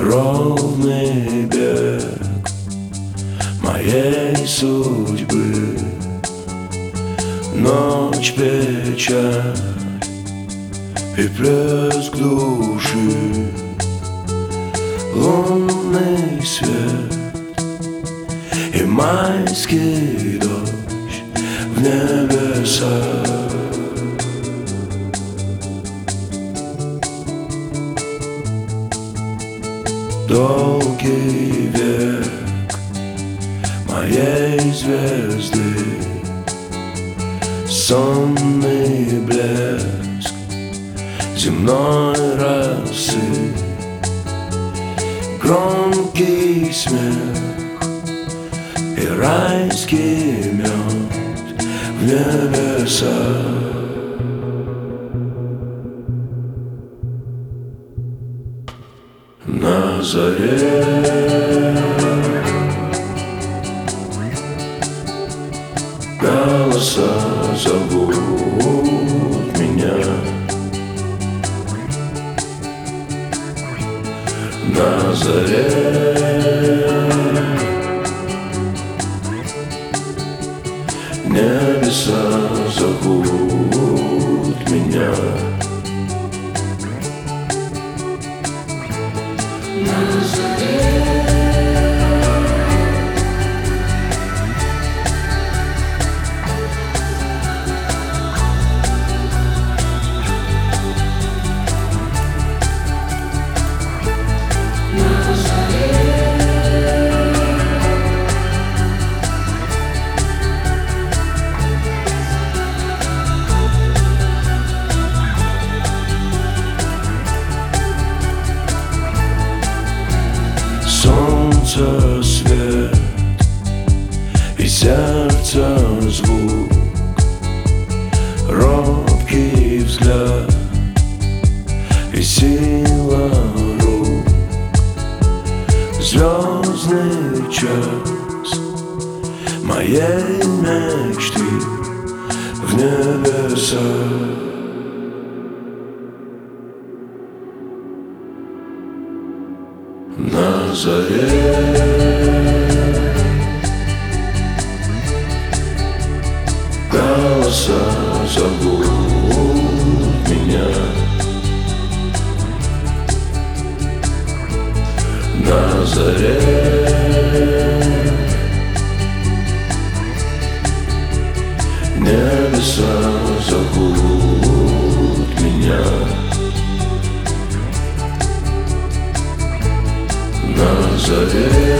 ровный бег моей судьбы. Ночь, печаль и плеск души, лунный свет и майский дождь в небесах. Долгий век моей звезды, сонный блеск земной росы, громкий смех и райский мед в небесах. На заре голоса зовут меня. На заре небеса зовут меня. Солнце свет и сердце звук, робкий взгляд и сила рук, звездный час моей мечты в небесах. На заре голоса зовут меня. На заре небеса зовут меня. На заре